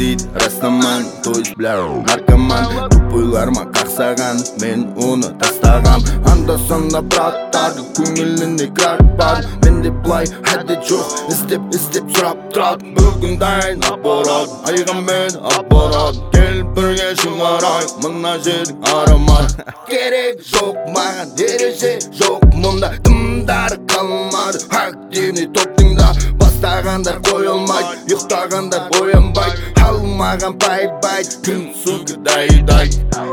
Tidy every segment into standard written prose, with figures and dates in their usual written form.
дейді растаман, то есть бля наркоман. Тупойларыма қақсаған, мен оны тастағам. Анда-санда браттардың көңіліне крак бар. Менде бұлай әдет жоқ, іздеп сұрап тұрады. Бүгін дайын апарат, айға мен апарат. Кел бірге шығарайық, мына жердің арамат. Керек жоқ маған, ереже жоқ мұнда. Дымдары қалмады, активный топтыңда. Бастағандар қойылмайды, ұйықтағандар оянбайды. Алмаған бай-бай, күн суға дай-дай.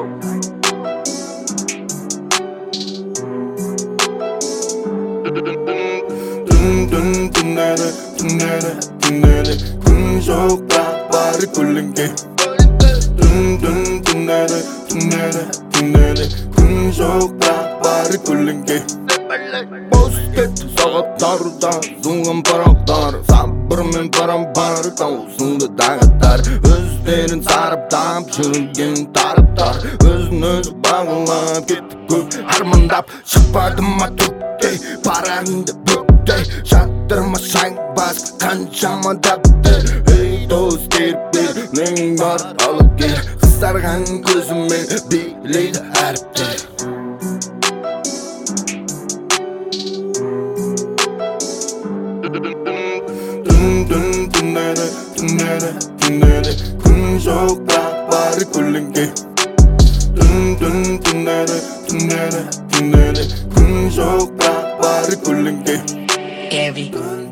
Түнеді, күн жоқ бірақ бары көліңге. Түнеді, күн жоқ бірақ бары көліңге. Бос кетті сағаттарда, зұлғын парақтар. Сабырмен барам-бар, таусыңды дағаттар. Өздерін сарыптап, жүрген тарыптар. Өзін-өзі бағылап, кетті көп армандап. Шықпады ма түптей, параңды бүктей. Жаттырма шаң бас, қаншама дәптер. Ей дос керпер, нең бар алып кел. Қыздарған көзімен билейді әріптер. Түнеді, күн жоқ бірақ бары көліңге. Түнеді, күн жоқ бірақ бары көліңге.